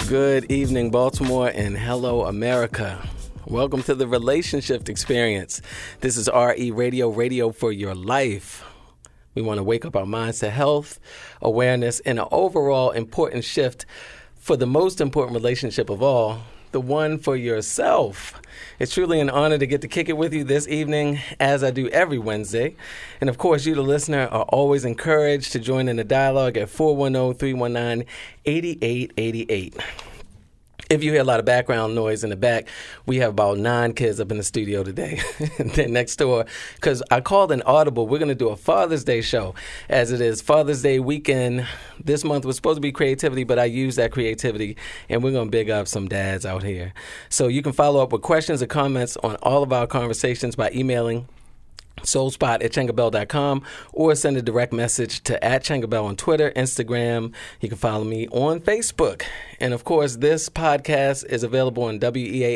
Good evening, Baltimore, and hello, America. Welcome to the Relationship Experience. This is RE Radio, radio for your life. We want to wake up our minds to health, awareness, and an overall important shift for the most important relationship of all, the one for yourself. It's truly an honor to get to kick it with you this evening, as I do every Wednesday. And of course, you, the listener, are always encouraged to join in the dialogue at 410-319-8888. If you hear a lot of background noise in the back, we have about 9 kids up in the studio today. They're next door. Because I called an audible. We're going to do a Father's Day show, as it is Father's Day weekend. This month was supposed to be creativity, but I used that creativity, and we're going to big up some dads out here. So you can follow up with questions or comments on all of our conversations by emailing soulspot@changabell.com or send a direct message to @changabell on Twitter, Instagram. You can follow me on Facebook. And of course, this podcast is available on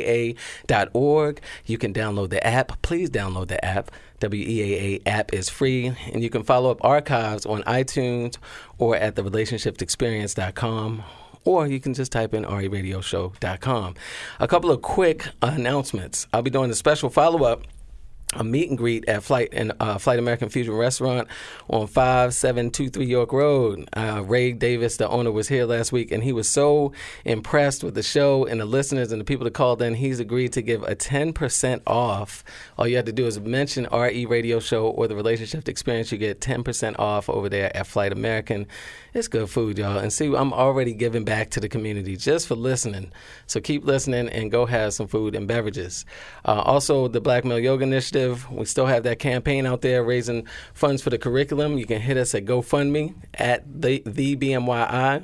weaa.org. You can download the app. Please download the app. WEAA app is free, and you can follow up archives on iTunes or at therelationshipexperience.com. Or you can just type in RERadioshow.com. A couple of quick announcements. I'll be doing a special follow-up, a meet and greet at Flight American Fusion Restaurant on 5723 York Road. Ray Davis, the owner, was here last week, and he was so impressed with the show and the listeners and the people that called in. He's agreed to give a 10% off. All you have to do is mention RE Radio Show or the Relationship Experience. You get 10% off over there at Flight American. It's good food, y'all. And see, I'm already giving back to the community just for listening. So keep listening and go have some food and beverages. Also, the Black Male Yoga Initiative. We still have that campaign out there raising funds for the curriculum. You can hit us at GoFundMe at the BMYI.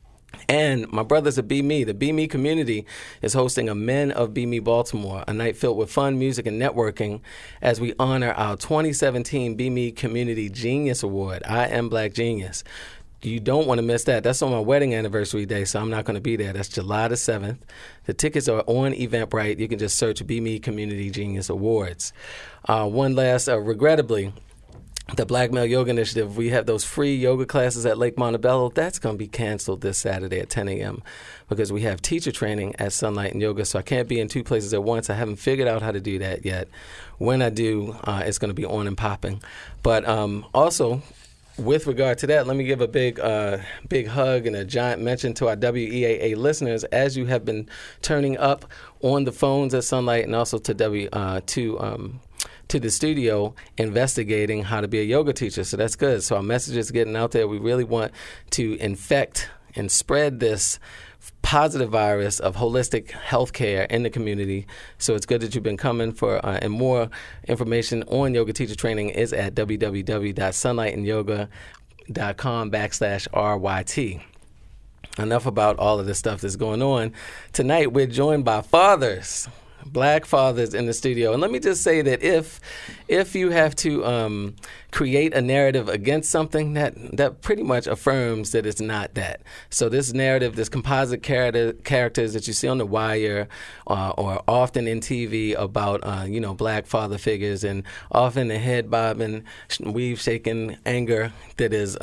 And my brothers at Be Me, the Be Me community, is hosting a Men of Be Me Baltimore, a night filled with fun, music, and networking as we honor our 2017 Be Me Community Genius Award. I am Black Genius. You don't want to miss that. That's on my wedding anniversary day, so I'm not going to be there. That's July the 7th. The tickets are on Eventbrite. You can just search Be Me Community Genius Awards. One last, regrettably, the Black Male Yoga Initiative, we have those free yoga classes at Lake Montebello. That's going to be canceled this Saturday at 10 a.m. because we have teacher training at Sunlight and Yoga, so I can't be in 2 places at once. I haven't figured out how to do that yet. When I do, it's going to be on and popping. But also, with regard to that, let me give a big hug and a giant mention to our WEAA listeners, as you have been turning up on the phones at Sunlight and also to the studio investigating how to be a yoga teacher. So that's good. So our message is getting out there. We really want to infect and spread this positive virus of holistic healthcare in the community. So it's good that you've been coming for, and more information on yoga teacher training is at www.sunlightandyoga.com/RYT. Enough about all of this stuff that's going on. Tonight, we're joined by fathers, Black fathers in the studio. And let me just say that if you have to create a narrative against something, that pretty much affirms that it's not that. So this narrative, this composite characters that you see on The Wire or often in TV about, Black father figures, and often the head bobbing, weave shaking anger that is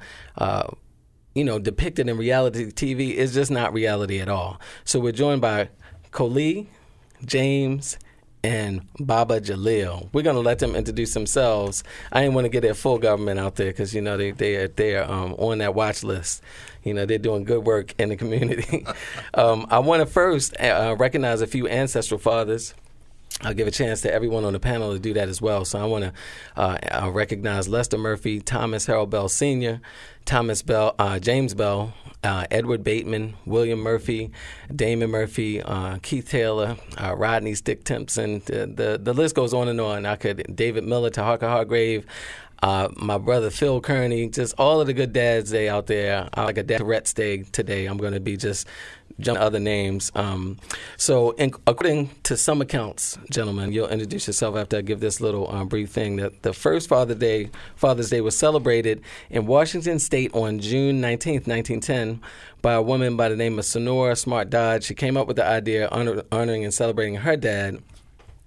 depicted in reality TV is just not reality at all. So we're joined by Coley, James, and Baba Jalil. We're going to let them introduce themselves. I didn't want to get their full government out there because, they're on that watch list. They're doing good work in the community. I want to first recognize a few ancestral fathers. I'll give a chance to everyone on the panel to do that as well. So I want to recognize Lester Murphy, Thomas Harold Bell Sr., James Bell, Edward Bateman, William Murphy, Damon Murphy, Keith Taylor, Rodney Stick Timpson. The list goes on and on. David Miller, Taharka Hargrave, my brother Phil Kearney, just all of the good dads they out there. Like a Dad Tourette's Day today, I'm going to be just jumping other names. According to some accounts, gentlemen, you'll introduce yourself after I give this little brief thing, that the first Father's Day was celebrated in Washington State on June 19th, 1910, by a woman by the name of Sonora Smart Dodge. She came up with the idea honoring and celebrating her dad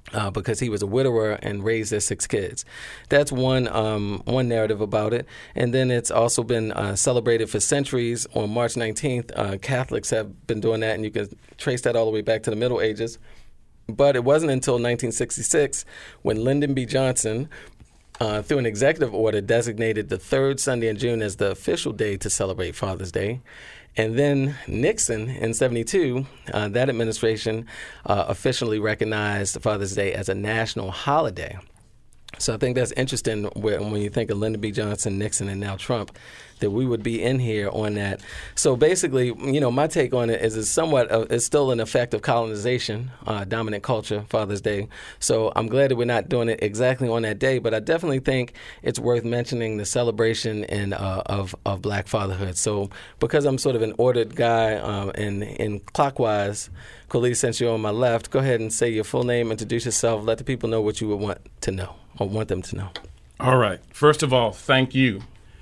because he was a widower and raised their 6 kids. That's one narrative about it. And then it's also been celebrated for centuries. On March 19th, Catholics have been doing that, and you can trace that all the way back to the Middle Ages. But it wasn't until 1966 when Lyndon B. Johnson, through an executive order, designated the third Sunday in June as the official day to celebrate Father's Day. And then Nixon in 72, that administration officially recognized Father's Day as a national holiday. So I think that's interesting when you think of Lyndon B. Johnson, Nixon, and now Trump, that we would be in here on that. So basically, my take on it is it's still an effect of colonization, dominant culture, Father's Day. So I'm glad that we're not doing it exactly on that day, but I definitely think it's worth mentioning the celebration of Black fatherhood. So because I'm sort of an ordered guy in clockwise, Khalid, since you're on my left, go ahead and say your full name, introduce yourself, let the people know what you would want to know or want them to know. All right. First of all, thank you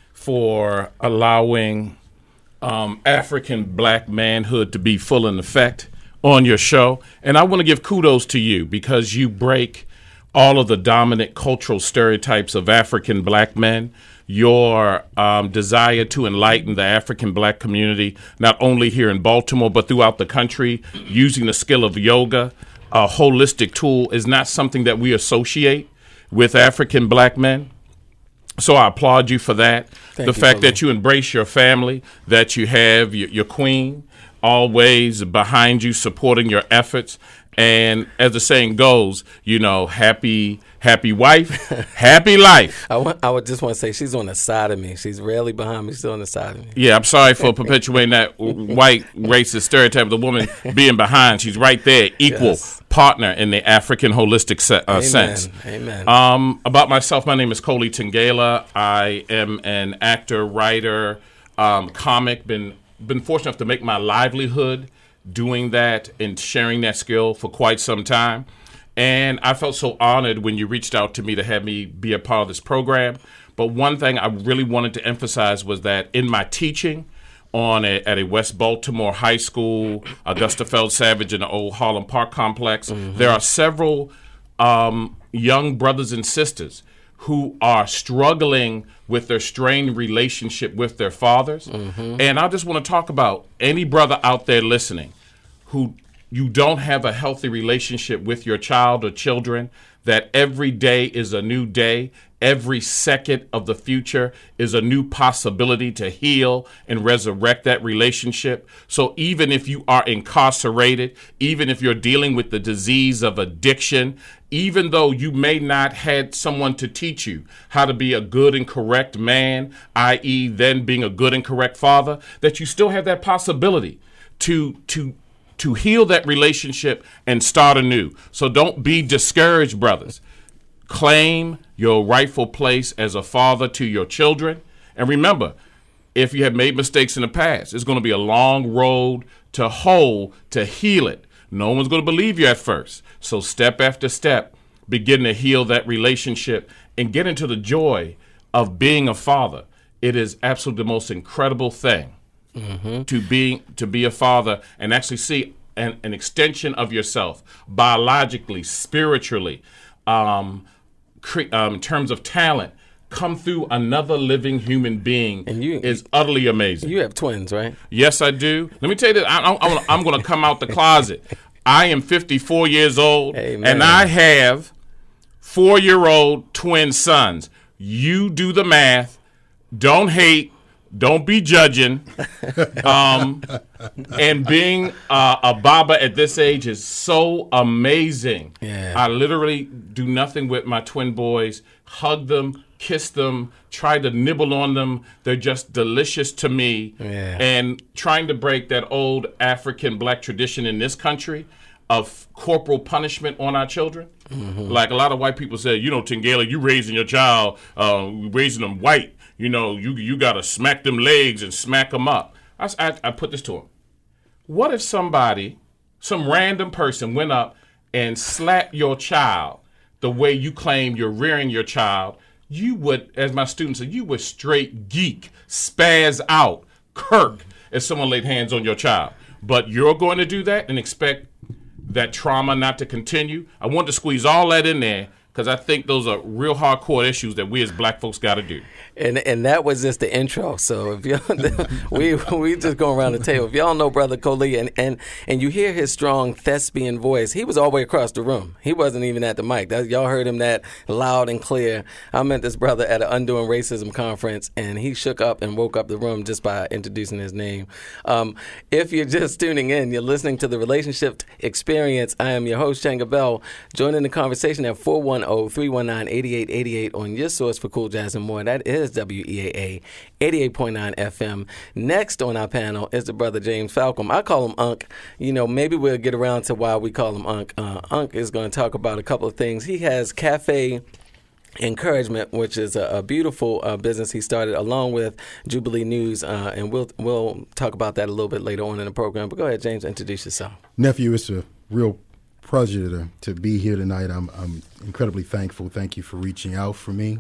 for allowing African Black manhood to be full in effect on your show. And I want to give kudos to you because you break all of the dominant cultural stereotypes of African Black men. Your desire to enlighten the African Black community, not only here in Baltimore, but throughout the country, using the skill of yoga, a holistic tool, is not something that we associate with African Black men. So I applaud you for that. The fact that you embrace your family, that you have your queen always behind you, supporting your efforts. And as the saying goes, happy wife, happy life. I would just want to say she's on the side of me. She's rarely behind me. She's on the side of me. Yeah, I'm sorry for perpetuating that white racist stereotype of the woman being behind. She's right there, equal partner in the African holistic sense. Amen. About myself, my name is Koli Tengela. I am an actor, writer, comic. Been fortunate enough to make my livelihood doing that and sharing that skill for quite some time. And I felt so honored when you reached out to me to have me be a part of this program. But one thing I really wanted to emphasize was that in my teaching at a West Baltimore high school, Augusta Feld Savage in the old Harlem Park complex, there are several young brothers and sisters who are struggling with their strained relationship with their fathers. And I just want to talk about any brother out there listening who you don't have a healthy relationship with your child or children, that every day is a new day. Every second of the future is a new possibility to heal and resurrect that relationship. So even if you are incarcerated, even if you're dealing with the disease of addiction, even though you may not had someone to teach you how to be a good and correct man, i.e. then being a good and correct father, that you still have that possibility to heal that relationship and start anew. So don't be discouraged, brothers. Claim your rightful place as a father to your children. And remember, if you have made mistakes in the past, it's going to be a long road to heal it. No one's going to believe you at first. So step after step, begin to heal that relationship and get into the joy of being a father. It is absolutely the most incredible thing to be a father and actually see an extension of yourself biologically, spiritually, in terms of talent, come through another living human being is utterly amazing. You have twins, right? Yes, I do. Let me tell you this. I'm going to come out the closet. I am 54 years old, and I have 4-year-old twin sons. You do the math. Don't hate. Don't be judging. And being a Baba at this age is so amazing. Yeah. I literally do nothing with my twin boys. Hug them, kiss them, try to nibble on them. They're just delicious to me. Yeah. And trying to break that old African Black tradition in this country of corporal punishment on our children. Like a lot of white people say, Tengela, you raising your child, raising them white. You got to smack them legs and smack them up. I put this to him. What if some random person went up and slapped your child the way you claim you're rearing your child? You would, as my student said, you would straight geek, spaz out, kirk, if someone laid hands on your child. But you're going to do that and expect that trauma not to continue. I want to squeeze all that in there because I think those are real hardcore issues that we as black folks got to do. And that was just the intro. So if y'all, we just go around the table. If y'all know Brother Coley and you hear his strong thespian voice, he was all the way across the room. He wasn't even at the mic. Y'all heard him that loud and clear. I met this brother at an Undoing Racism conference, and he shook up and woke up the room just by introducing his name. If you're just tuning in, you're listening to The Relationship Experience. I am your host, Changa Bell. Joining the conversation at 410-319-8888 on your source for cool jazz and more. That is WEAA 88.9 FM. Next on our panel is the brother James Falcom. I call him Unc. You know, maybe we'll get around to why we call him Unc. Unc is going to talk about a couple of things. He has Cafe Encouragement, which is a beautiful business he started along with Jubilee News, and we'll talk about that a little bit later on in the program. But go ahead, James, introduce yourself. Nephew, it's a real pleasure to be here tonight. I'm incredibly thankful. Thank you for reaching out to me.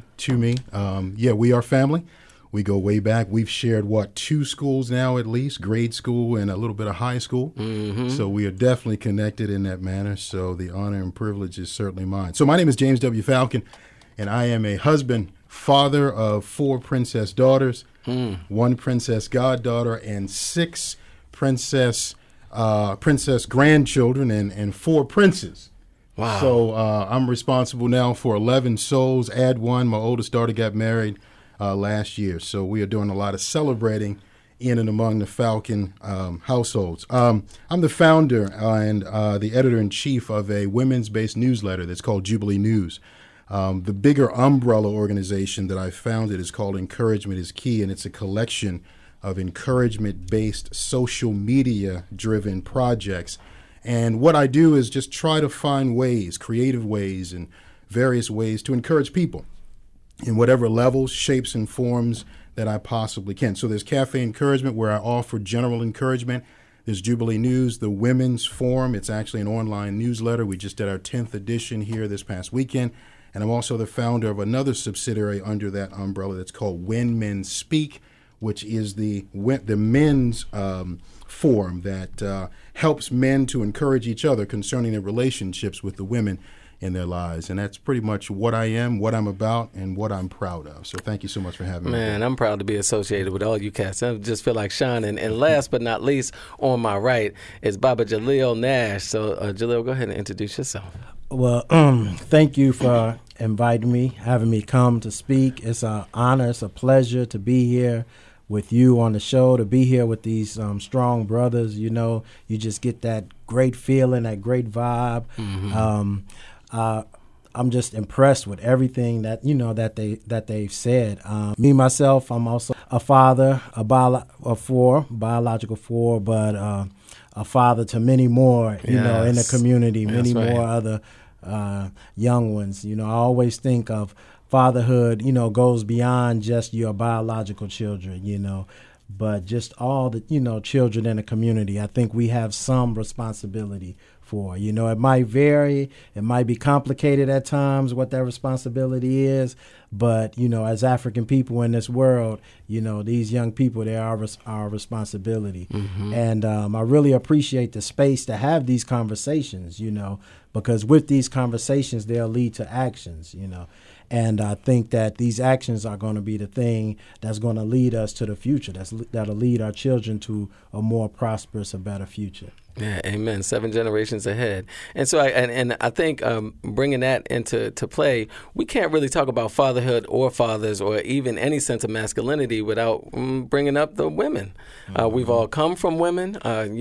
We are family. We go way back. We've shared, 2 schools now at least, grade school and a little bit of high school. Mm-hmm. So we are definitely connected in that manner. So the honor and privilege is certainly mine. So my name is James W. Falcon, and I am a husband, father of 4 princess daughters, 1 princess goddaughter, and 6 princess grandchildren and 4 princes. Wow. So I'm responsible now for 11 souls, add 1. My oldest daughter got married last year. So we are doing a lot of celebrating in and among the Falcon households. I'm the founder and the editor-in-chief of a women's-based newsletter that's called Jubilee News. The bigger umbrella organization that I founded is called Encouragement is Key, and it's a collection of encouragement-based, social media-driven projects. And what I do is just try to find ways, creative ways, and various ways to encourage people in whatever levels, shapes, and forms that I possibly can. So there's Cafe Encouragement, where I offer general encouragement. There's Jubilee News, the Women's Forum. It's actually an online newsletter. We just did our 10th edition here this past weekend. And I'm also the founder of another subsidiary under that umbrella that's called When Men Speak, which is the men's forum that helps men to encourage each other concerning their relationships with the women in their lives. And that's pretty much what I am, what I'm about, and what I'm proud of. So thank you so much for having me. Man, I'm proud to be associated with all you cats. I just feel like shining. And last but not least, on my right is Baba Jaleel Nash. So Jaleel, go ahead and introduce yourself. Well, thank you for inviting me, having me come to speak. It's an honor, it's a pleasure to be here with you on the show, to be here with these strong brothers. You know, you just get that great feeling, that great vibe. Mm-hmm. I'm just impressed with everything that that they've said. Me myself, I'm also a father, of 4, biological 4, but a father to many more. You know, in the community, many more other young ones. You know, I always think of fatherhood, goes beyond just your biological children, but just all the, children in the community. I think we have some responsibility for. It might vary. It might be complicated at times what that responsibility is. But, as African people in this world, these young people, they are our responsibility. Mm-hmm. And I really appreciate the space to have these conversations, because with these conversations, they'll lead to actions, And I think that these actions are going to be the thing that's going to lead us to the future, that'll lead our children to a more prosperous, a better future. Yeah, amen. 7 generations ahead. And so I think bringing that into play, we can't really talk about fatherhood or fathers or even any sense of masculinity without bringing up the women. Mm-hmm. We've all come from women.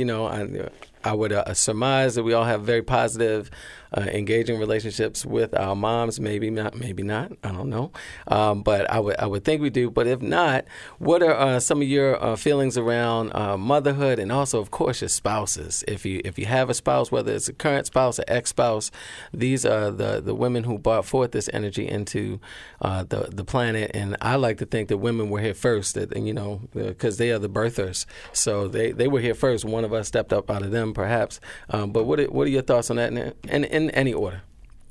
I would surmise that we all have very positive, engaging relationships with our moms. Maybe not. I don't know. But I would think we do. But if not, what are some of your feelings around motherhood and also, of course, your spouses? If you have a spouse, whether it's a current spouse or ex-spouse, these are the women who brought forth this energy into the planet. And I like to think that women were here first, because they are the birthers. So they were here first. One of us stepped up out of them, perhaps. But what are your thoughts on that in any order?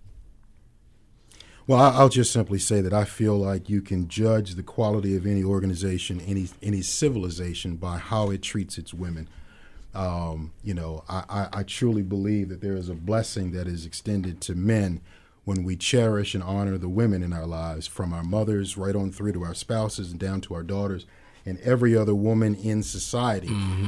Well, I'll just simply say that I feel like you can judge the quality of any organization, any civilization by how it treats its women. I truly believe that there is a blessing that is extended to men when we cherish and honor the women in our lives, from our mothers right on through to our spouses and down to our daughters and every other woman in society.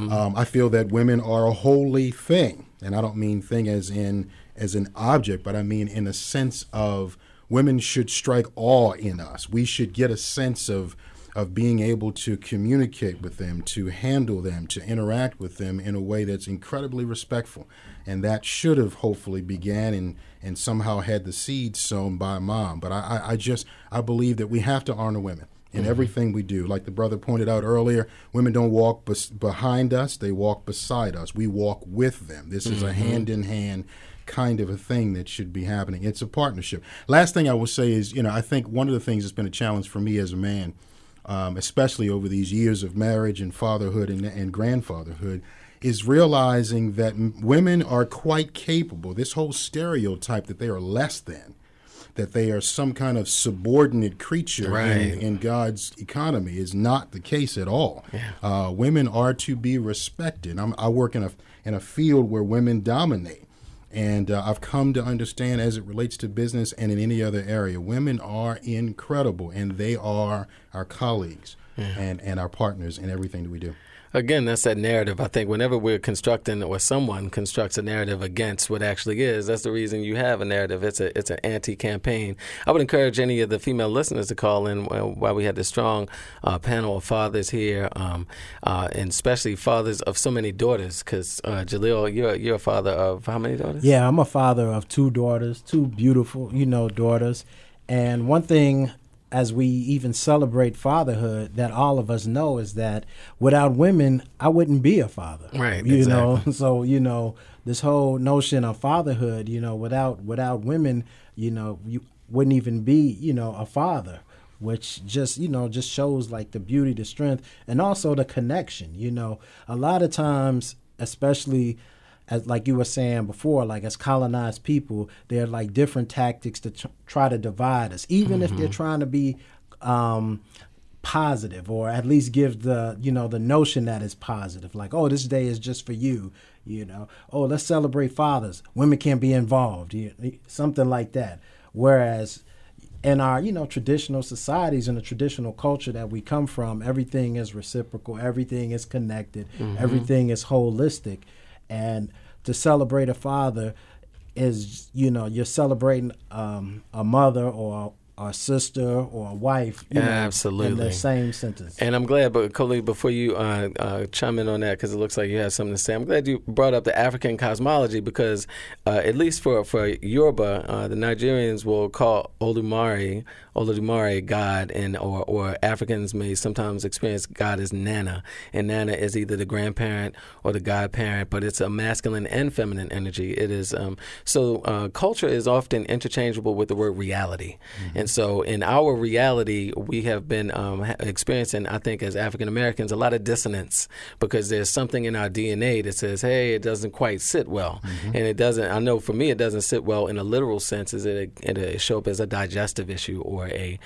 I feel that women are a holy thing, and I don't mean thing as an object, but I mean in a sense of women should strike awe in us. We should get a sense of being able to communicate with them, to handle them, to interact with them in a way that's incredibly respectful. And that should have hopefully began and somehow had the seed sown by mom. But I believe that we have to honor women in everything we do. Like the brother pointed out earlier, women don't walk behind us, they walk beside us. We walk with them. This is a hand-in-hand kind of a thing that should be happening. It's a partnership. Last thing I will say is, I think one of the things that's been a challenge for me as a man, especially over these years of marriage and fatherhood and grandfatherhood, is realizing that women are quite capable. This whole stereotype that they are less than, that they are some kind of subordinate creature in God's economy is not the case at all. Yeah. Women are to be respected. I work in a field where women dominate. And I've come to understand, as it relates to business and in any other area, women are incredible, and they are our colleagues and our partners in everything that we do. Again, that's that narrative. I think whenever we're constructing or someone constructs a narrative against what actually is, that's the reason you have a narrative. It's an anti-campaign. I would encourage any of the female listeners to call in while we had this strong panel of fathers here, and especially fathers of so many daughters. Because Jaleel, you're a father of how many daughters? Yeah, I'm a father of 2 daughters, 2 beautiful, daughters. And one thing, as we even celebrate fatherhood, that all of us know is that without women, I wouldn't be a father. Right. Exactly. So, this whole notion of fatherhood, without women, you wouldn't even be, a father, which just shows like the beauty, the strength, and also the connection. A lot of times, especially as like you were saying before, like as colonized people, there are like different tactics to try to divide us, even if they're trying to be positive, or at least give the the notion that is positive. Like, oh, this day is just for you, Oh, let's celebrate fathers. Women can't be involved, something like that. Whereas in our traditional societies and the traditional culture that we come from, everything is reciprocal, everything is connected, everything is holistic. And to celebrate a father is, you're celebrating a mother or a sister or a wife, absolutely, in the same sentence. And I'm glad, but Khalid, before you chime in on that, because it looks like you have something to say, I'm glad you brought up the African cosmology, because at least for Yoruba, the Nigerians will call Oludumare God, and or Africans may sometimes experience God as Nana, and Nana is either the grandparent or the godparent, but it's a masculine and feminine energy. It is so culture is often interchangeable with the word reality. And so in our reality, we have been experiencing, I think, as African Americans, a lot of dissonance, because there's something in our DNA that says, hey, it doesn't quite sit well. And it doesn't, I know for me, it doesn't sit well in a literal sense. It show up as a digestive issue or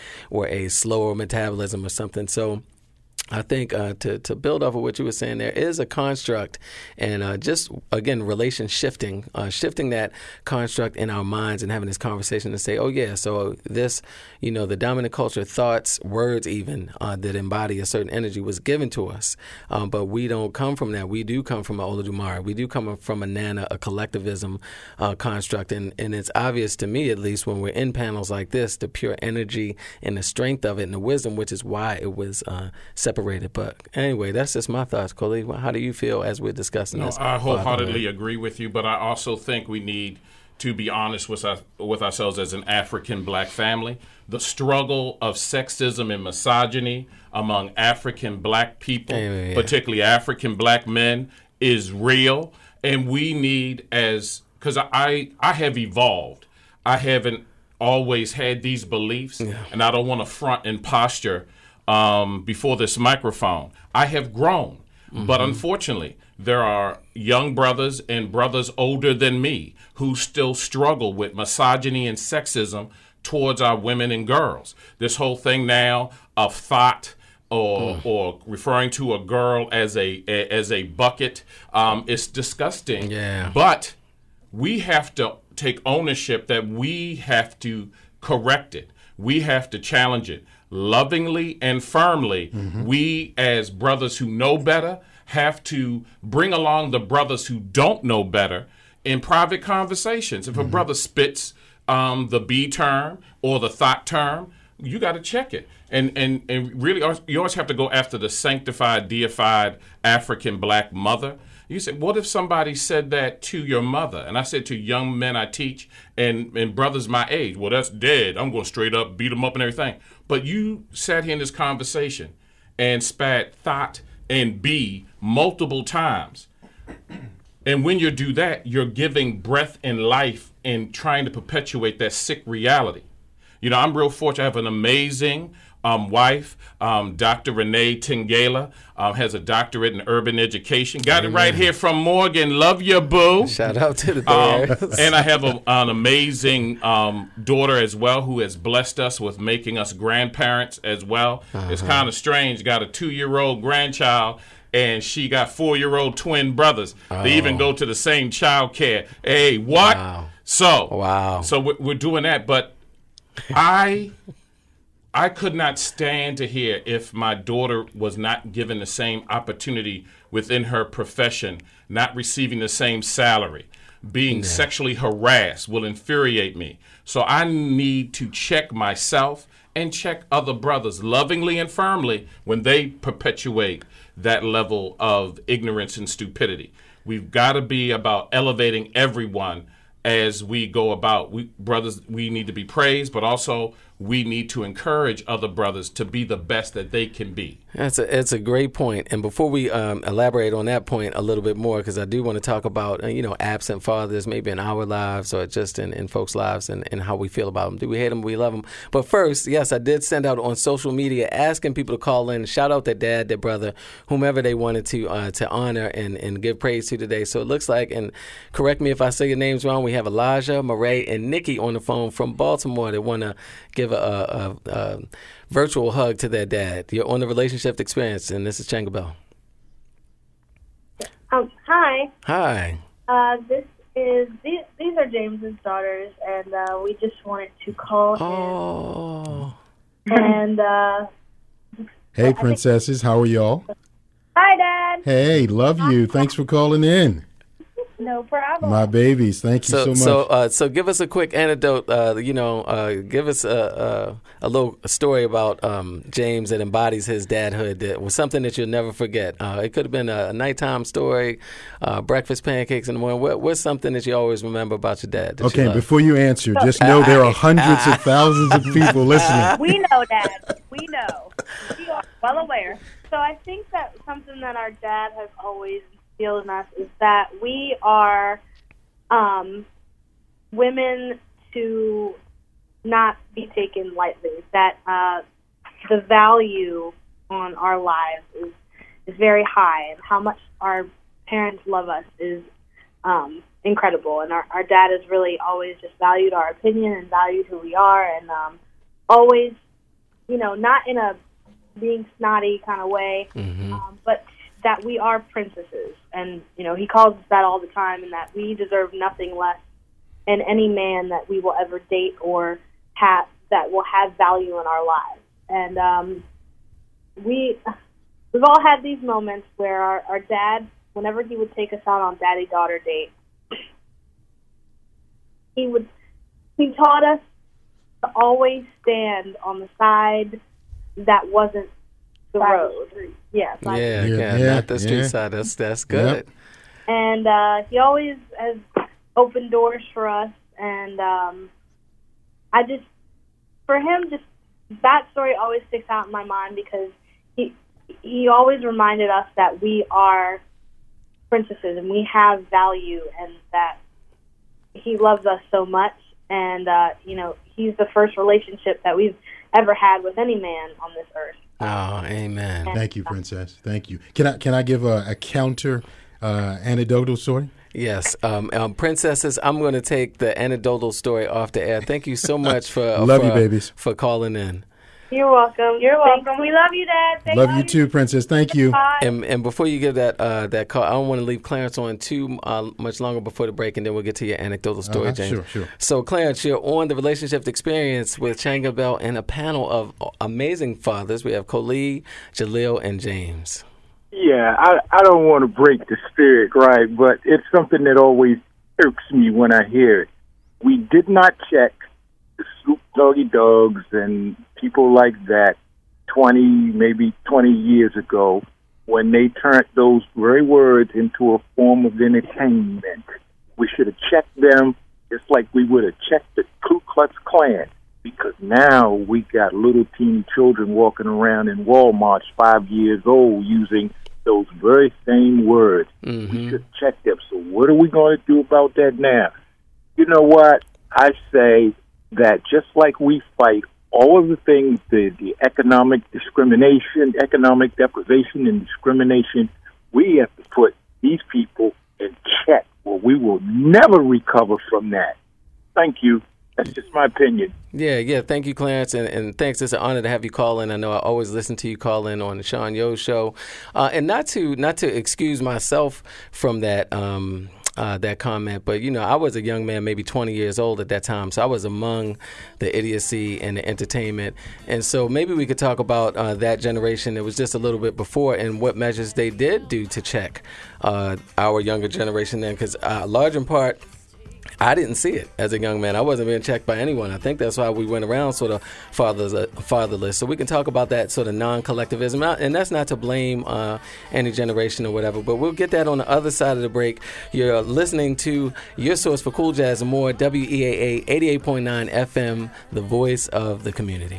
a slower metabolism or something. So I think to build off of what you were saying, there is a construct, and just, again, relation shifting that construct in our minds and having this conversation to say, oh, yeah, so this, the dominant culture thoughts, words even, that embody a certain energy was given to us. But we don't come from that. We do come from an Oludumare. We do come from a Nana, a collectivism construct. And it's obvious to me, at least, when we're in panels like this, the pure energy and the strength of it and the wisdom, which is why it was separated. But anyway, that's just my thoughts, Khalid. How do you feel as we're discussing this? I wholeheartedly agree with you, but I also think we need to be honest with ourselves as an African black family. The struggle of sexism and misogyny among African black people, particularly African black men, is real. And we need, because I have evolved. I haven't always had these beliefs, and I don't want to front and posture before this microphone. I have grown, but unfortunately, there are young brothers and brothers older than me who still struggle with misogyny and sexism towards our women and girls. This whole thing now of thought, or referring to a girl as a bucket. It's disgusting. Yeah. But we have to take ownership that we have to correct it. We have to challenge it lovingly and firmly. We, as brothers who know better, have to bring along the brothers who don't know better in private conversations. If a brother spits the B term or the thought term, you got to check it. And really, you always have to go after the sanctified, deified African black mother. You say, what if somebody said that to your mother? And I said to young men I teach and brothers my age, well, that's dead. I'm going to straight up beat them up and everything. But you sat here in this conversation and spat thought and B multiple times. And when you do that, you're giving breath and life and trying to perpetuate that sick reality. You know, I'm real fortunate. I have an amazing wife, Dr. Renee Tingela, has a doctorate in urban education. Got it right here from Morgan. Love you, boo. Shout out to the Bears. And I have an amazing daughter as well who has blessed us with making us grandparents as well. It's kind of strange. Got a 2-year-old grandchild, and she got 4-year-old twin brothers. They even go to the same child care. Hey, what? Wow. So we're doing that. But I could not stand to hear if my daughter was not given the same opportunity within her profession, not receiving the same salary. Being sexually harassed will infuriate me. So I need to check myself and check other brothers lovingly and firmly when they perpetuate that level of ignorance and stupidity. We've got to be about elevating everyone as we go about. Brothers, we need to be praised, but also we need to encourage other brothers to be the best that they can be. It's a great point. And before we elaborate on that point a little bit more, because I do want to talk about, absent fathers, maybe in our lives or just in folks' lives and how we feel about them. Do we hate them? We love them. But first, yes, I did send out on social media asking people to call in, shout out their dad, their brother, whomever they wanted to honor and give praise to today. So it looks like, and correct me if I say your names wrong, we have Elijah, Murray, and Nikki on the phone from Baltimore that want to give a virtual hug to their dad. You're on the Relationship Experience, and this is Changa Bell. Hi. Hi. These are James's daughters, and we just wanted to call in. And hey, princesses, how are y'all? Hi, Dad. Hey, love you. Thanks for calling in. No problem. My babies, thank you so much. So give us a quick anecdote. Give us a little story about James that embodies his dadhood. That was something that you'll never forget. It could have been a nighttime story, breakfast pancakes in the morning. What's something that you always remember about your dad? Okay, before you answer, just know there are hundreds of thousands of people listening. We know, Dad. We know. We are well aware. So I think that something that our dad has always instilled in us is that we are women to not be taken lightly. That the value on our lives is very high, and how much our parents love us is incredible. And our dad has really always just valued our opinion and valued who we are, and always, not in a being snotty kind of way, but that we are princesses. And, he calls us that all the time, and that we deserve nothing less than any man that we will ever date or have that will have value in our lives. And we've all had these moments where our dad, whenever he would take us out on daddy-daughter dates, he taught us to always stand on the side that wasn't the road. Yeah, not the street side. That's good. Yep. And he always has opened doors for us, and for him, that story always sticks out in my mind, because he always reminded us that we are princesses and we have value, and that he loves us so much. And he's the first relationship that we've ever had with any man on this earth. Oh, amen. Thank you, Princess. Thank you. Can I give a counter anecdotal story? Yes. Princesses, I'm going to take the anecdotal story off the air. Thank you so much for Love you, babies. For calling in. You're welcome. You're welcome. We love you, Dad. Love you too, Princess. Thank you. Bye. And before you give that call, I don't want to leave Clarence on too much longer before the break, and then we'll get to your anecdotal story, James. Sure. So, Clarence, you're on the Relationship Experience with Changa Bell and a panel of amazing fathers. We have Khalid, Jaleel, and James. Yeah, I don't want to break the spirit, right? But it's something that always irks me when I hear it. We did not check the Snoop Doggy Dogs and people like that 20 years ago when they turned those very words into a form of entertainment. We should have checked them just like we would have checked the Ku Klux Klan, because now we got little teeny children walking around in Walmart 5 years old using those very same words. Mm-hmm. We should check them. So what are we going to do about that now? You know what? I say that just like we fight all of the things, the economic discrimination, economic deprivation and discrimination, we have to put these people in check, or we will never recover from that. Thank you. That's just my opinion. Yeah. Thank you, Clarence, and thanks. It's an honor to have you call in. I know I always listen to you call in on the Sean Yo Show, and not to excuse myself from that that comment, but I was a young man, maybe 20 years old at that time, so I was among the idiocy and the entertainment, and so maybe we could talk about that generation. It was just a little bit before, and what measures they did do to check our younger generation then, because large in part, I didn't see it as a young man. I wasn't being checked by anyone. I think that's why we went around sort of fatherless. So we can talk about that sort of non-collectivism. And that's not to blame any generation or whatever, but we'll get that on the other side of the break. You're listening to your source for cool jazz and more, WEAA 88.9 FM, the voice of the community.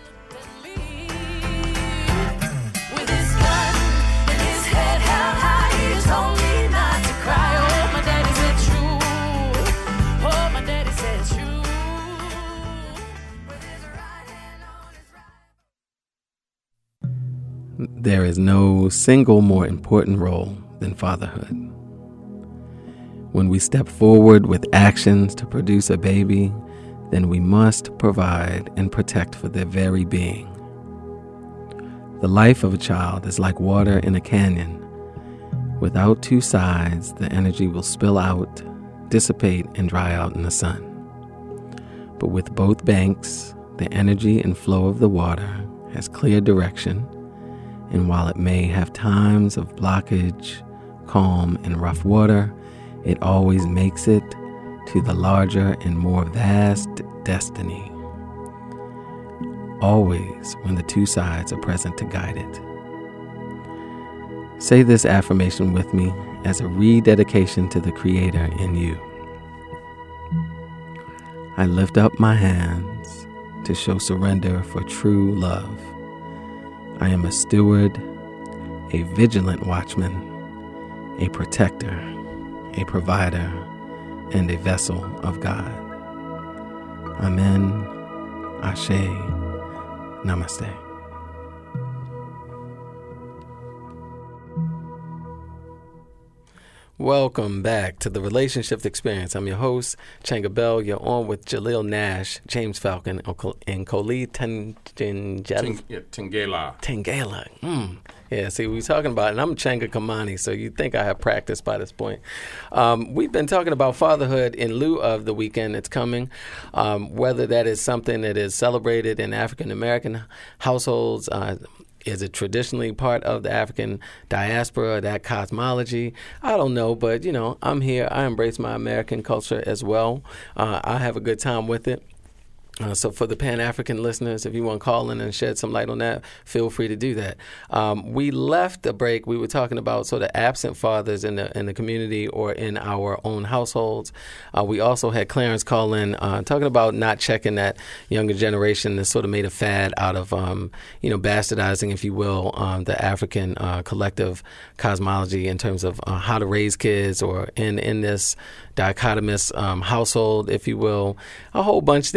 There is no single more important role than fatherhood. When we step forward with actions to produce a baby, then we must provide and protect for their very being. The life of a child is like water in a canyon. Without two sides, the energy will spill out, dissipate, and dry out in the sun. But with both banks, the energy and flow of the water has clear direction, and while it may have times of blockage, calm, and rough water, it always makes it to the larger and more vast destiny. Always when the two sides are present to guide it. Say this affirmation with me as a rededication to the Creator in you. I lift up my hands to show surrender for true love. I am a steward, a vigilant watchman, a protector, a provider, and a vessel of God. Amen, Ashe, Namaste. Welcome back to the Relationship Experience. I'm your host, Changa Bell. You're on with Jaleel Nash, James Falcon, and Khalid Tangela. Yeah, see, we were talking about, and I'm Changa Kamani, so you'd think I have practice by this point. We've been talking about fatherhood in lieu of the weekend that's coming, whether that is something that is celebrated in African-American households. Is it traditionally part of the African diaspora, that cosmology? I don't know, but, I'm here. I embrace my American culture as well. I have a good time with it. So for the Pan-African listeners, if you want to call in and shed some light on that, feel free to do that. We left the break. We were talking about sort of absent fathers in the community or in our own households. We also had Clarence call in talking about not checking that younger generation that sort of made a fad out of, bastardizing, if you will, the African collective cosmology in terms of how to raise kids or in this dichotomous household, if you will. A whole bunch there to unpack.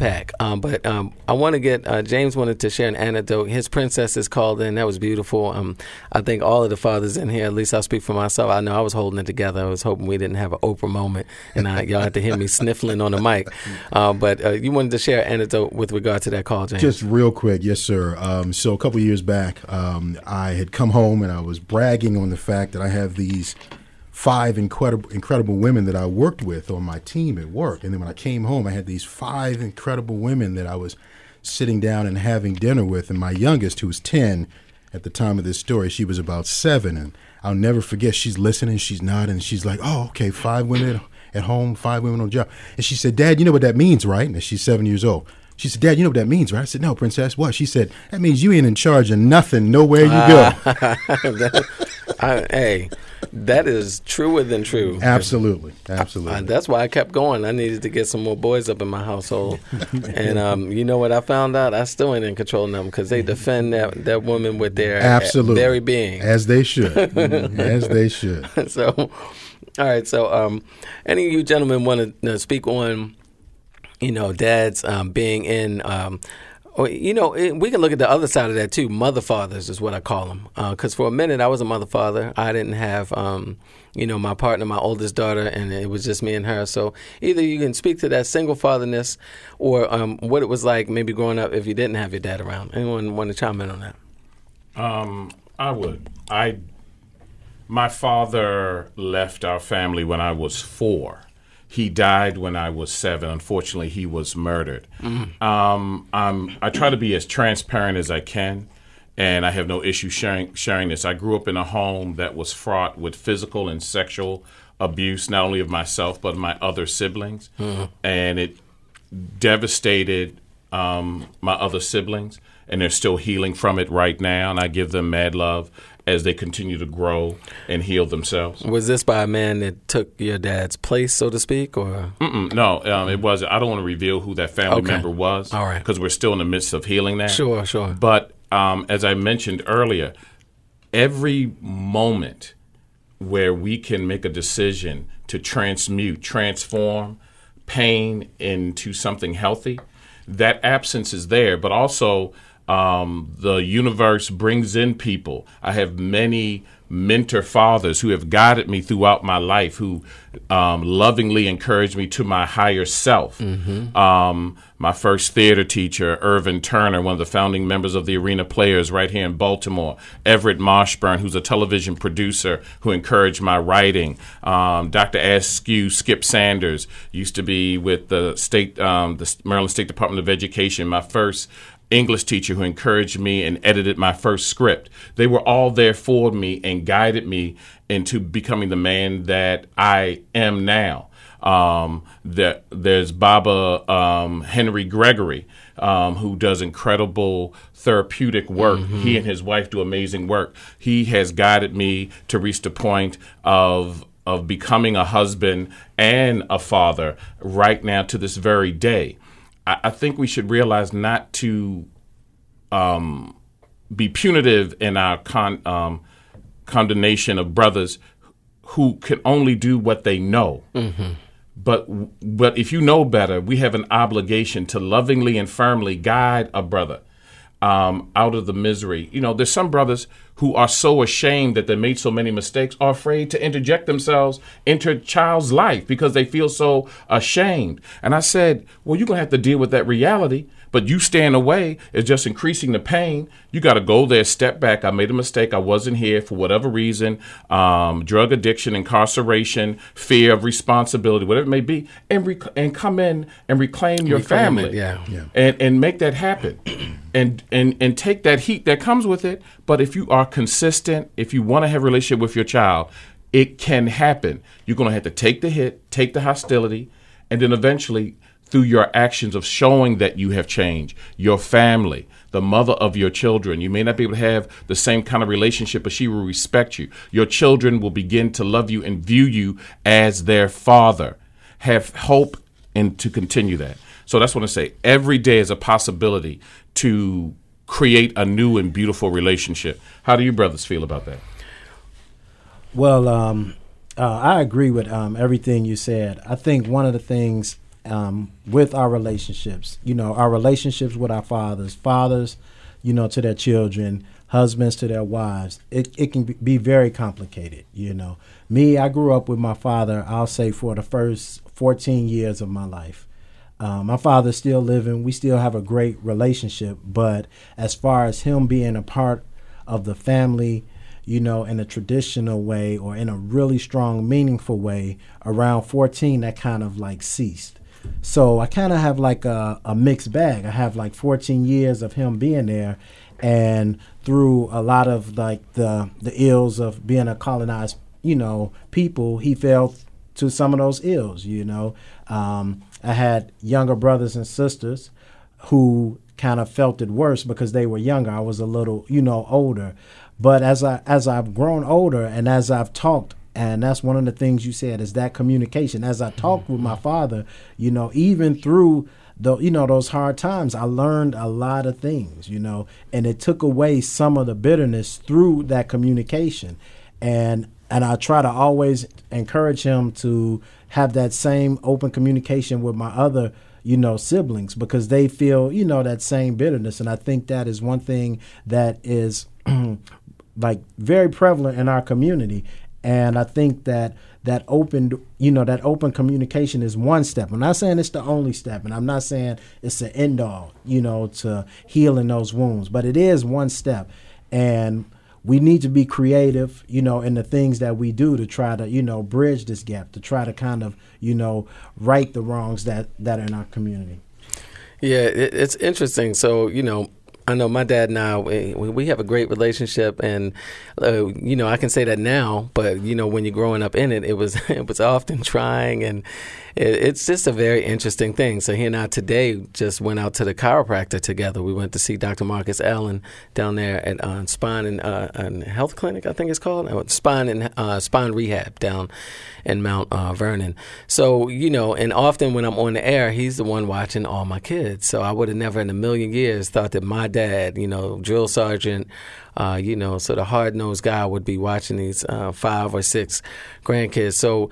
pack. But I want to get James wanted to share an anecdote. His princesses called in. That was beautiful. I think all of the fathers in here, at least I'll speak for myself, I know I was holding it together. I was hoping we didn't have an Oprah moment, and y'all had to hear me sniffling on the mic. But you wanted to share an anecdote with regard to that call, James. Just real quick, yes, sir. So a couple of years back, I had come home and I was bragging on the fact that I have these 5 incredible women that I worked with on my team at work. And then when I came home, I had these 5 incredible women that I was sitting down and having dinner with. And my youngest, who was 10 at the time of this story, she was about 7. And I'll never forget, she's listening, she's nodding, she's like, oh, okay, 5 women at home, 5 women on the job. And she said, Dad, you know what that means, right? And she's 7 years old. She said, Dad, you know what that means, right? I said, no, Princess, what? She said, that means you ain't in charge of nothing, nowhere you go. Hey, that is truer than true. Absolutely. That's why I kept going. I needed to get some more boys up in my household. And you know what I found out? I still ain't in control of them because they defend that woman with their very being. As they should. As they should. So, all right. So any of you gentlemen want to speak on, dads being in we can look at the other side of that too. Mother fathers is what I call them. Because for a minute I was a mother father. I didn't have, my partner, my oldest daughter, and it was just me and her. So either you can speak to that single fatherness or what it was like maybe growing up if you didn't have your dad around. Anyone want to chime in on that? I would. My father left our family when I was 4. He died when I was 7. Unfortunately, he was murdered. I try to be as transparent as I can, and I have no issue sharing this. I grew up in a home that was fraught with physical and sexual abuse, not only of myself, but my other siblings. And it devastated my other siblings, and they're still healing from it right now, and I give them mad love as they continue to grow and heal themselves. Was this by a man that took your dad's place, so to speak, or? No, it wasn't. I don't want to reveal who that family member was. All right. Because we're still in the midst of healing that. Sure. But as I mentioned earlier, every moment where we can make a decision to transform pain into something healthy, that absence is there, but also the universe brings in people. I have many mentor fathers who have guided me throughout my life, who lovingly encouraged me to my higher self. My first theater teacher, Irvin Turner, one of the founding members of the Arena Players right here in Baltimore. Everett Moshburn, who's a television producer, who encouraged my writing. Dr. Askew Skip Sanders used to be with the Maryland State Department of Education. My first English teacher who encouraged me and edited my first script. They were all there for me and guided me into becoming the man that I am now. There's Baba Henry Gregory, who does incredible therapeutic work. He and his wife do amazing work. He has guided me to reach the point of becoming a husband and a father right now to this very day. I think we should realize not to be punitive in our condemnation of brothers who can only do what they know. But if you know better, we have an obligation to lovingly and firmly guide a brother out of the misery. There's some brothers who are so ashamed that they made so many mistakes, are afraid to interject themselves into a child's life because they feel so ashamed. And I said, well, you're going to have to deal with that reality, but you staying away is just increasing the pain. You got to go there, step back. I made a mistake. I wasn't here for whatever reason, drug addiction, incarceration, fear of responsibility, whatever it may be, and come in and reclaim your family and make that happen. And take that heat that comes with it. But if you are consistent, if you want to have a relationship with your child, it can happen. You're going to have to take the hit, take the hostility, and then eventually, through your actions of showing that you have changed, your family, the mother of your children, you may not be able to have the same kind of relationship, but she will respect you. Your children will begin to love you and view you as their father. Have hope and to continue that. So that's what I say. Every day is a possibility to create a new and beautiful relationship. How do you brothers feel about that? Well, I agree with everything you said. I think one of the things with our relationships. Our relationships with our fathers, to their children, husbands to their wives. It can be very complicated. Me, I grew up with my father, I'll say, for the first 14 years of my life. My father's still living. We still have a great relationship. But as far as him being a part of the family, in a traditional way or in a really strong, meaningful way, around 14, that kind of like ceased. So I kind of have like a mixed bag. I have like 14 years of him being there, and through a lot of like the ills of being a colonized, people, he fell to some of those ills, I had younger brothers and sisters who kind of felt it worse because they were younger. I was a little, older. But as I've grown older and as I've talked, and that's one of the things you said, is that communication. As I talked with my father, even through those hard times, I learned a lot of things, and it took away some of the bitterness through that communication. And I try to always encourage him to have that same open communication with my other, siblings, because they feel, that same bitterness. And I think that is one thing that is like very prevalent in our community. And I think that open communication is one step. I'm not saying it's the only step, and I'm not saying it's the end all, to healing those wounds, but it is one step. And we need to be creative, in the things that we do to try to, bridge this gap, to try to kind of, right the wrongs that are in our community. Yeah, it's interesting. So, I know my dad and I, we have a great relationship, and I can say that now. But when you're growing up in it, it was often trying, and it's just a very interesting thing. So he and I today just went out to the chiropractor together. We went to see Dr. Marcus Allen down there at Spine and Health Clinic, I think it's called, Spine Rehab down in Mount Vernon. So and often when I'm on the air, he's the one watching all my kids. So I would have never in a million years thought that my dad, drill sergeant, sort of hard-nosed guy, would be watching these 5 or 6 grandkids. So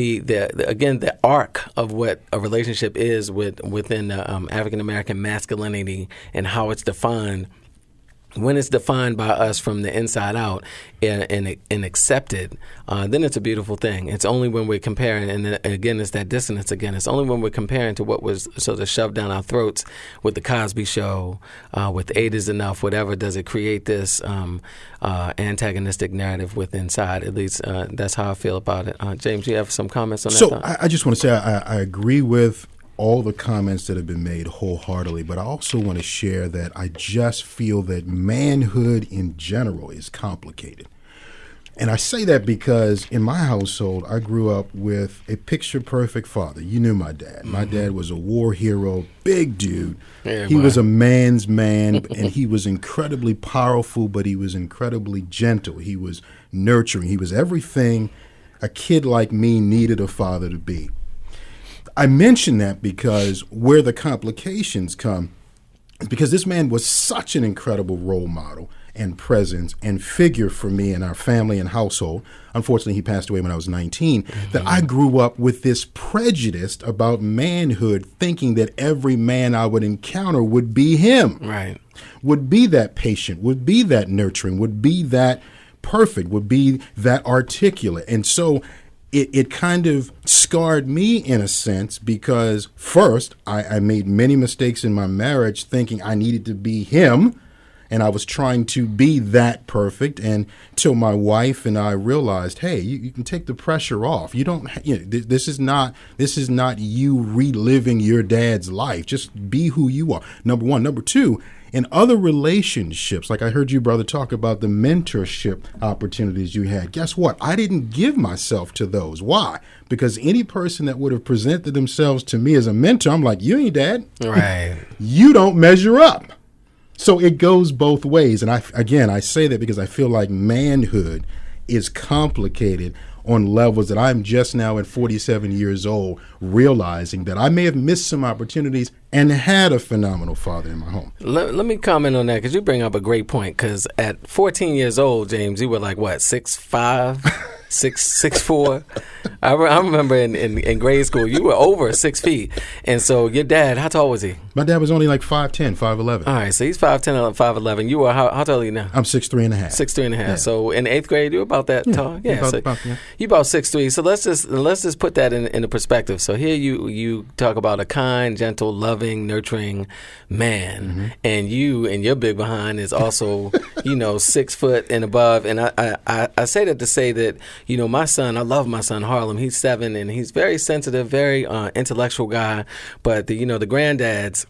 the arc of what a relationship is within African American masculinity and how it's defined. When it's defined by us from the inside out and accepted, then it's a beautiful thing. It's only when we're comparing, and then again, it's that dissonance again. It's only when we're comparing to what was sort of shoved down our throats with the Cosby Show, with 8 is Enough, whatever, does it create this antagonistic narrative within inside. At least that's how I feel about it. James, you have some comments on that? So I just want to say I agree with all the comments that have been made wholeheartedly, but I also want to share that I just feel that manhood in general is complicated. And I say that because in my household, I grew up with a picture-perfect father. You knew my dad. My dad was a war hero, big dude. Yeah, he was a man's man, and he was incredibly powerful, but he was incredibly gentle. He was nurturing. He was everything a kid like me needed a father to be. I mention that because where the complications come is because this man was such an incredible role model and presence and figure for me and our family and household. Unfortunately, he passed away when I was 19, that I grew up with this prejudice about manhood, thinking that every man I would encounter would be him, right? Would be that patient, would be that nurturing, would be that perfect, would be that articulate. And so it kind of scarred me in a sense because first I made many mistakes in my marriage thinking I needed to be him, and I was trying to be that perfect, and till my wife and I realized, hey, you can take the pressure off. You don't, this is not you reliving your dad's life. Just be who you are. Number one. Number two, in other relationships, like I heard you, brother, talk about the mentorship opportunities you had. Guess what? I didn't give myself to those. Why? Because any person that would have presented themselves to me as a mentor, I'm like, you ain't dad. Right. You don't measure up. So it goes both ways. And I say that because I feel like manhood is complicated on levels that I'm just now at 47 years old realizing that I may have missed some opportunities and had a phenomenal father in my home. Let me comment on that because you bring up a great point, because at 14 years old, James, you were like, what, 6'5"? 6'4". I remember in grade school, you were over 6 feet. And so your dad, how tall was he? My dad was only like 5'10", 5'11". All right, so he's 5'10", 5'11". You were, how tall are you now? I'm 6'3" and a half. 6'3" and a half. Yeah. So in 8th grade, you were about that tall? Yeah, you about 6'3". So let's just put that in perspective. So here you talk about a kind, gentle, loving, nurturing man. And you and your big behind is also, 6 foot and above. And I say that to say that, my son, I love my son Harlem. He's 7 and he's very sensitive, very intellectual guy. But the granddads,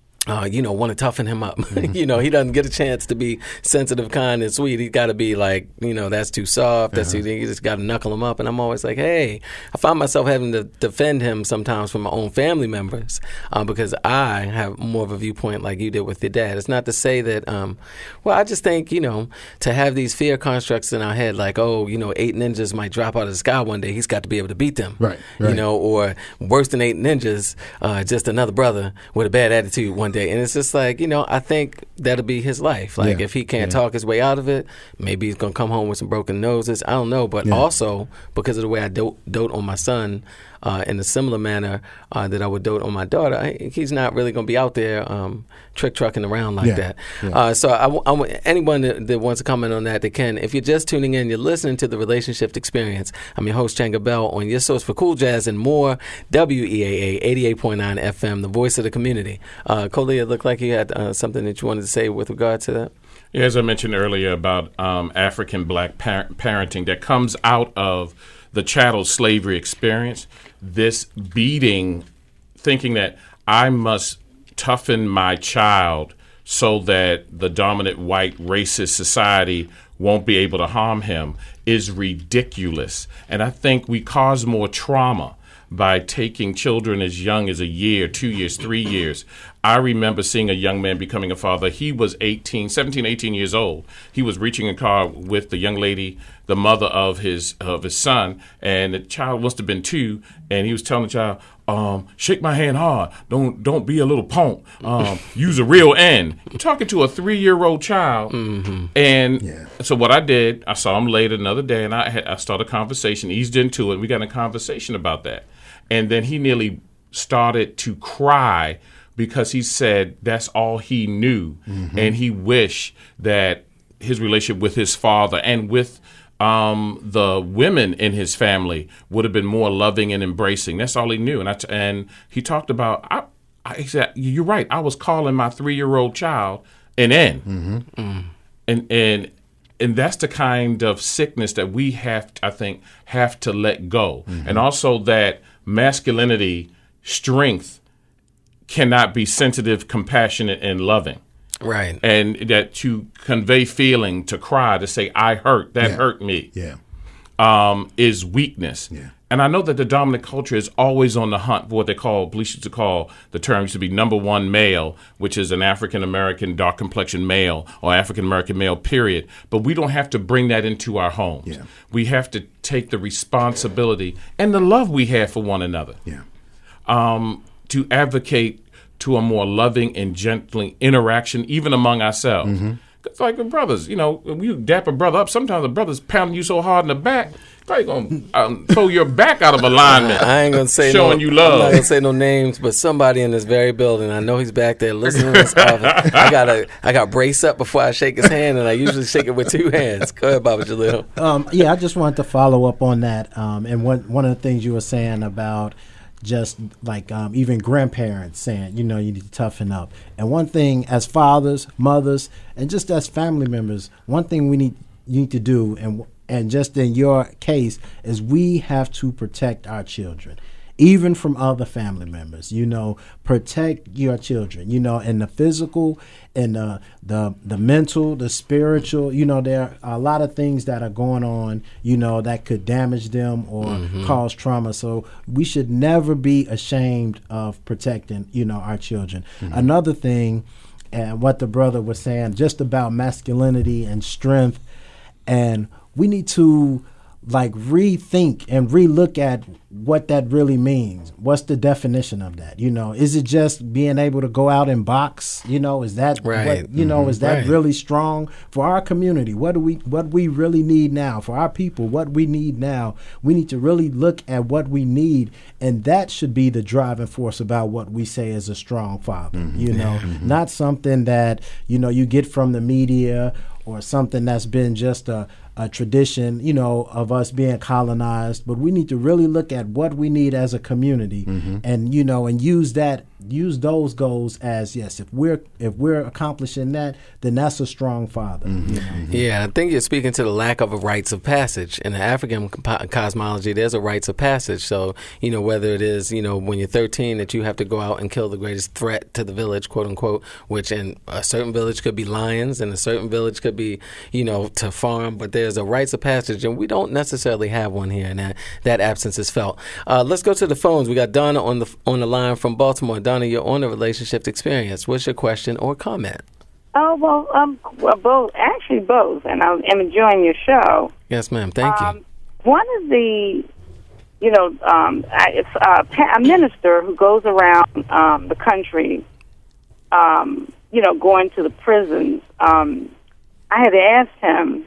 want to toughen him up. He doesn't get a chance to be sensitive, kind, and sweet. He's got to be like, that's too soft. That's too, you just got to knuckle him up. And I'm always like, hey, I find myself having to defend him sometimes from my own family members because I have more of a viewpoint like you did with your dad. It's not to say that, I just think, to have these fear constructs in our head, like, 8 ninjas might drop out of the sky one day. He's got to be able to beat them. Right. Or worse than 8 ninjas, just another brother with a bad attitude one day. And it's just like, I think that'll be his life. Like, if he can't talk his way out of it, maybe he's going to come home with some broken noses. I don't know. But also, because of the way I dote on my son in a similar manner that I would dote on my daughter, he's not really going to be out there trick-trucking around like that. Yeah. So I anyone that wants to comment on that, they can. If you're just tuning in, you're listening to The Relationship Experience. I'm your host, Changa Bell, on your source for cool jazz and more, WEAA 88.9 FM, the voice of the community. Coley, it looked like you had something that you wanted to say with regard to that. Yeah, as I mentioned earlier about African black parenting that comes out of the chattel slavery experience, this beating, thinking that I must toughen my child so that the dominant white racist society won't be able to harm him is ridiculous. And I think we cause more trauma by taking children as young as a year, 2 years, 3 years. I remember seeing a young man becoming a father. He was 17, 18 years old. He was reaching a car with the young lady, the mother of his son, and the child must have been 2, and he was telling the child, shake my hand hard. Don't be a little punk. Use a real N. You're talking to a 3-year-old child. And so what I did, I saw him later another day, and I started a conversation, eased into it. We got in a conversation about that. And then he nearly started to cry because he said that's all he knew. And he wished that his relationship with his father and with the women in his family would have been more loving and embracing. That's all he knew. And he talked about, he said, you're right, I was calling my 3-year-old child an N. And that's the kind of sickness that we have to let go. And also that masculinity, strength, cannot be sensitive, compassionate, and loving. Right. And that to convey feeling, to cry, to say, I hurt, that hurt me, is weakness. Yeah. And I know that the dominant culture is always on the hunt for what police used to call, the term used to be number one male, which is an African-American dark complexion male or African-American male, period. But we don't have to bring that into our homes. Yeah. We have to take the responsibility and the love we have for one another to advocate to a more loving and gentle interaction, even among ourselves. It's like the brothers, you dap a brother up. Sometimes the brother's pounding you so hard in the back, probably gonna throw your back out of alignment. I ain't gonna say showing you love. I'm not gonna say no names, but somebody in this very building, I know he's back there listening to this office. I got brace up before I shake his hand, and I usually shake it with 2 hands. Go ahead, Baba Jalil. I just wanted to follow up on that. And one of the things you were saying about just like even grandparents saying, you need to toughen up. And one thing as fathers, mothers, and just as family members, one thing you need to do, and just in your case, is we have to protect our children, even from other family members. Protect your children, in the physical, in the mental, the spiritual. There are a lot of things that are going on, that could damage them or cause trauma. So we should never be ashamed of protecting, our children. Another thing, and what the brother was saying, just about masculinity and strength, and we need to like rethink and relook at what that really means. What's the definition of that? You know, is it just being able to go out and box? You know, is that right? What, you know, is that really strong for our community? What we really need now for our people? What we need now? We need to really look at what we need, and that should be the driving force about what we say is a strong father. You know, not something that you get from the media or something that's been just a tradition, of us being colonized, but we need to really look at what we need as a community, and and use those goals as, yes, if we're accomplishing that, then that's a strong father. Yeah, I think you're speaking to the lack of a rites of passage. In the African cosmology, there's a rites of passage. So, whether it is, when you're 13 that you have to go out and kill the greatest threat to the village, quote unquote, which in a certain village could be lions and a certain village could be, to farm, but there's a rites of passage, and we don't necessarily have one here, and that absence is felt. Let's go to the phones. We got Donna on the line from Baltimore. Donna, you're on the Relationship Experience. What's your question or comment? Oh, well, both, and I'm enjoying your show. Yes, ma'am. Thank you. One of the, it's a minister who goes around the country, going to the prisons. I had asked him,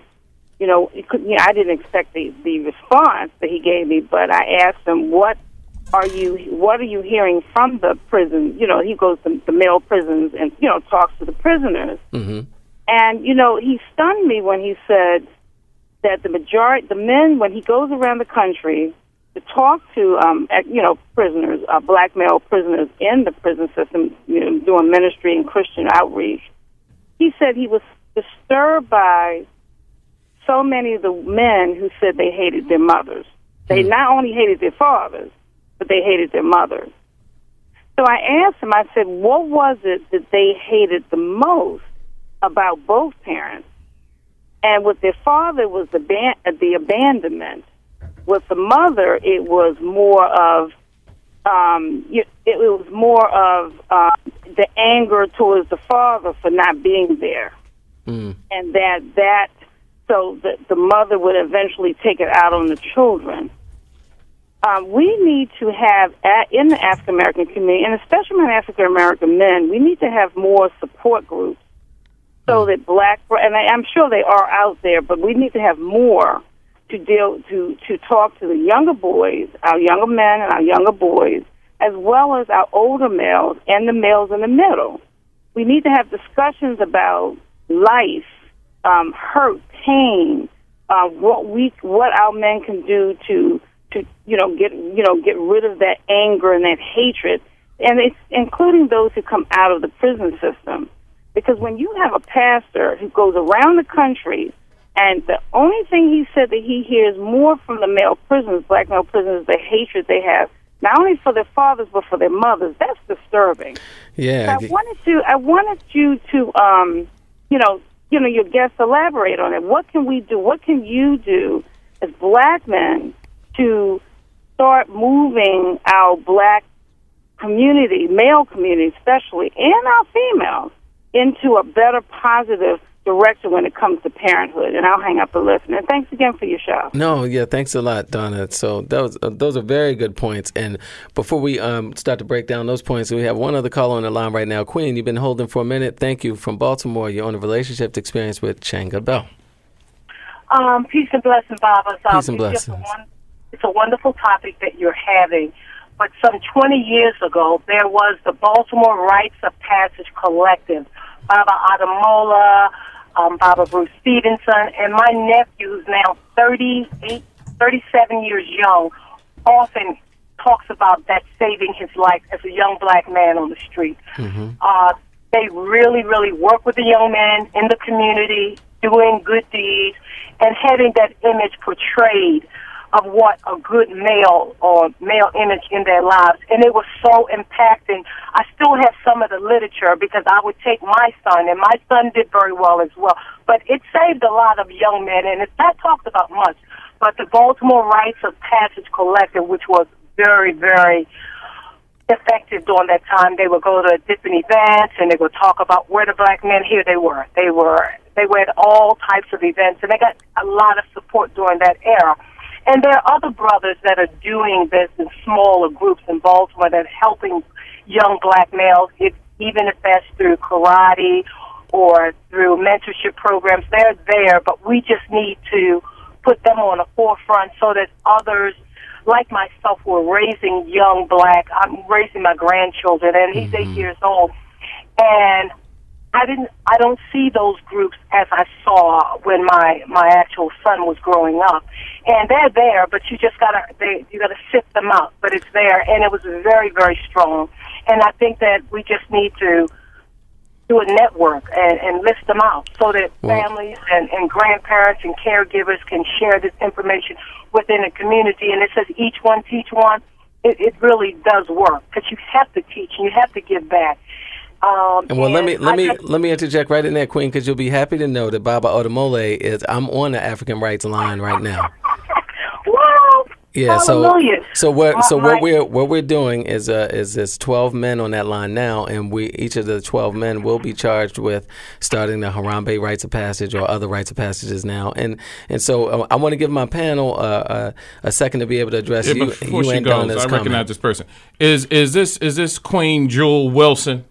I didn't expect the response that he gave me, but I asked him, what are you hearing from the prison? He goes to the male prisons and, talks to the prisoners. And, he stunned me when he said that the men, when he goes around the country to talk to, prisoners, black male prisoners in the prison system, doing ministry and Christian outreach, he said he was disturbed by so many of the men who said they hated their mothers. They not only hated their fathers, but they hated their mothers. So I asked him, I said, what was it that they hated the most about both parents? And with their father was the abandonment. With the mother, it was more of the anger towards the father for not being there, and so the mother would eventually take it out on the children. We need to have, in the African American community, and especially among African American men, we need to have more support groups so that and I'm sure they are out there, but we need to have more to talk to the younger boys, our younger men and our younger boys, as well as our older males and the males in the middle. We need to have discussions about life, hurt, pain, what our men can do to get rid of that anger and that hatred, and it's including those who come out of the prison system. Because when you have a pastor who goes around the country, and the only thing he said that he hears more from the male prisoners, black male prisoners, the hatred they have, not only for their fathers but for their mothers, that's disturbing. Yeah. So I wanted you to, your guests elaborate on it. What can we do? What can you do as black men to start moving our black community, male community especially, and our females, into a better positive direction when it comes to parenthood? And I'll hang up the listen. And thanks again for your show. No, yeah, thanks a lot, Donna. So those are very good points. And before we start to break down those points, we have one other caller on the line right now. Queen, you've been holding for a minute. Thank you, from Baltimore. You're on a Relationship Experience with Changa Bell. Peace and blessings, Baba. Peace and blessings. It's a wonderful topic that you're having. But some 20 years ago, there was the Baltimore Rites of Passage Collective. Baba Adamola, Baba Bruce Stevenson, and my nephew, who's now 37 years young, often talks about that saving his life as a young black man on the street. They really, really work with the young men in the community, doing good deeds, and having that image portrayed of what a good male or male image in their lives. And it was so impacting. I still have some of the literature because I would take my son, and my son did very well as well. But it saved a lot of young men, and it's not talked about much. But the Baltimore Rites of Passage Collective, which was very, very effective during that time, they would go to different events, and they would talk about where the black men, here they were. They were at all types of events, and they got a lot of support during that era. And there are other brothers that are doing this in smaller groups in Baltimore that are helping young black males, even if that's through karate or through mentorship programs. They're there, but we just need to put them on the forefront so that others, like myself, who are raising young black, I'm raising my grandchildren, and he's 8 years old, and I don't see those groups as I saw when my actual son was growing up. And they're there, but you gotta sift them out. But it's there, and it was very, very strong. And I think that we just need to do a network and list them out so that families and grandparents and caregivers can share this information within a community. And it says each one teach one. It really does work, because you have to teach and you have to give back. And well, let me interject right in there, Queen, because you'll be happy to know that Baba Odomole I'm on the African rights line right now. Wow! Yeah, hallelujah. so what we're doing is there's 12 men on that line now, and each of the 12 men will be charged with starting the Harambe rites of passage or other rites of passages now, and so I want to give my panel a second to be able to address you. Before you she and goes, Donna's I comment. recognize this person. Is this Queen Jewel Wilson?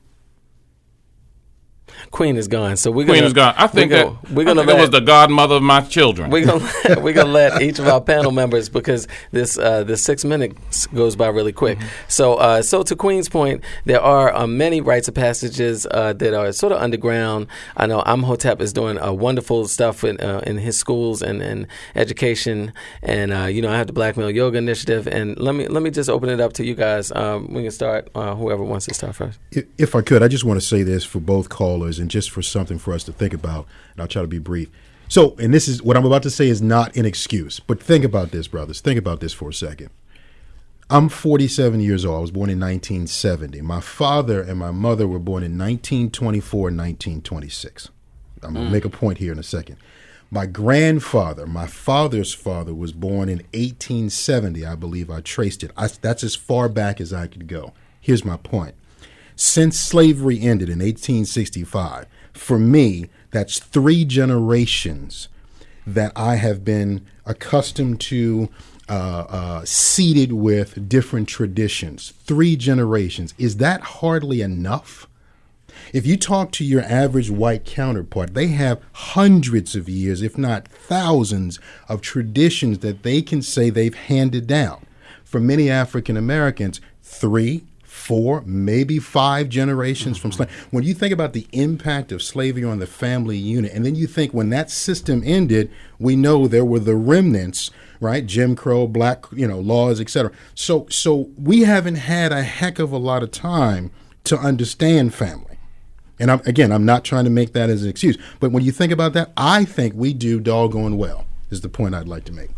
Queen is gone, so we're Queen is gone. I think that was the godmother of my children. We're gonna let each of our panel members, because this 6 minutes goes by really quick. So to Queen's point, there are many rites of passages that are sort of underground. I know Imhotep is doing wonderful stuff in his schools and education, and I have the Black Male Yoga Initiative. And let me just open it up to you guys. We can start. Whoever wants to start first. If I could, I just want to say this for both callers and just for something for us to think about, and I'll try to be brief. So, and this is what I'm about to say is not an excuse, but think about this, brothers. Think about this for a second. I'm 47 years old. I was born in 1970. My father and my mother were born in 1924 and 1926. I'm going to make a point here in a second. My grandfather, my father's father, was born in 1870. I believe I traced it. That's as far back as I could go. Here's my point. Since slavery ended in 1865, for me, that's 3 generations that I have been accustomed to, seated with different traditions. 3 generations. Is that hardly enough? If you talk to your average white counterpart, they have hundreds of years, if not thousands, of traditions that they can say they've handed down. For many African Americans, 3, 4, maybe 5 generations from slavery. When you think about the impact of slavery on the family unit, and then you think when that system ended, we know there were the remnants, right? Jim Crow, black, laws, etc. So we haven't had a heck of a lot of time to understand family. And I'm not trying to make that as an excuse, but when you think about that, I think we do doggone well, is the point I'd like to make.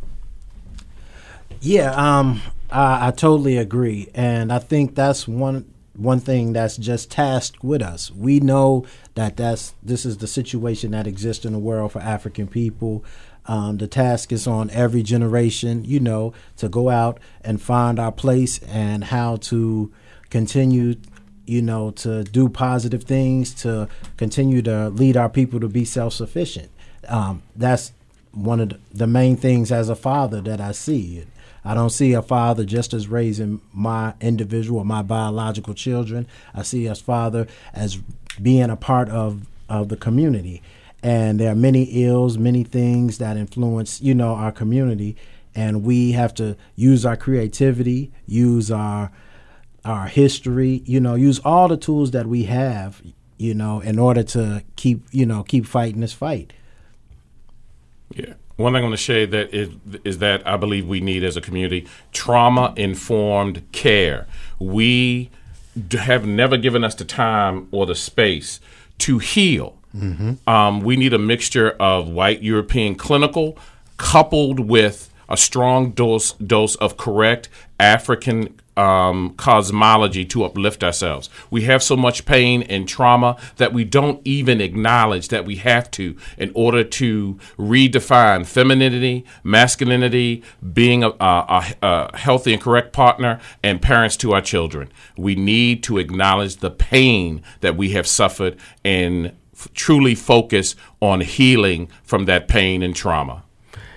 Yeah, I totally agree, and I think that's one thing that's just tasked with us. We know that this is the situation that exists in the world for African people. The task is on every generation, to go out and find our place and how to continue, to do positive things, to continue to lead our people to be self-sufficient. That's one of the main things as a father that I see. I don't see a father just as raising my individual or my biological children. I see a father as being a part of the community. And there are many ills, many things that influence, our community. And we have to use our creativity, use our history, use all the tools that we have, in order to keep fighting this fight. Yeah. One thing I want to say that is that I believe we need as a community trauma-informed care. We have never given us the time or the space to heal. We need a mixture of white European clinical coupled with a strong dose of correct African cosmology to uplift ourselves. We have so much pain and trauma that we don't even acknowledge that we have to in order to redefine femininity, masculinity, being a healthy and correct partner, and parents to our children. We need to acknowledge the pain that we have suffered and truly focus on healing from that pain and trauma.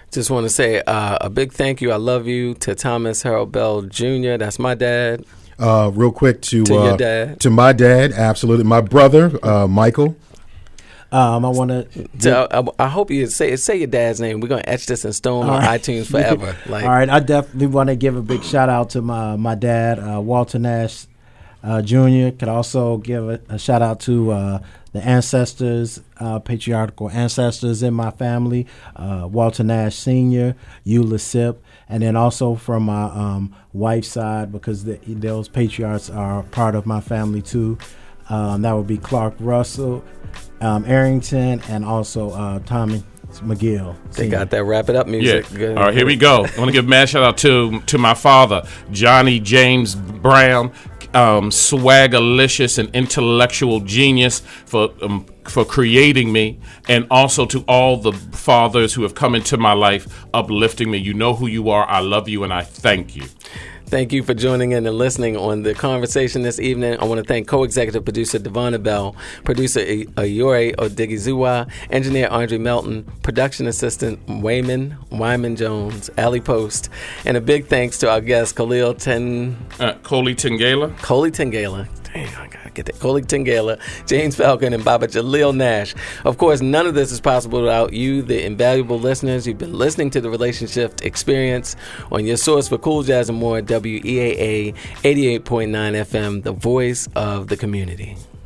Just want to say a big thank you. I love you to Thomas Harold Bell Jr. That's my dad. Real quick to your dad. To my dad, absolutely. My brother, Michael. I want to. I hope you say your dad's name. We're gonna etch this in stone on iTunes forever. All right, I definitely want to give a big shout out to my dad, Walter Nash Jr. Could also give a shout out to the ancestors, patriarchal ancestors in my family, Walter Nash Sr., Eula Sip, and then also from my wife's side, because those patriarchs are part of my family too. That would be Clark Russell, Arrington, and also Tommy McGill. They got that wrap it up music. Yeah. All right, here we go. I want to give a mad shout out to my father, Johnny James Brown, swaggerlicious and intellectual genius for creating me, and also to all the fathers who have come into my life, uplifting me. You know who you are. I love you, and I thank you. Thank you for joining in and listening on the conversation this evening. I want to thank co-executive producer Devonna Bell, producer Ayore Odigizua, engineer Andre Melton, production assistant Wyman Jones, Ali Post, and a big thanks to our guest Coley Tengela. Dang, I gotta get that. Coley Tengela, James Falcon, and Baba Jalil Nash. Of course, none of this is possible without you, the invaluable listeners. You've been listening to The Relationship Experience on your source for cool jazz and more, WEAA 88.9 FM, the voice of the community.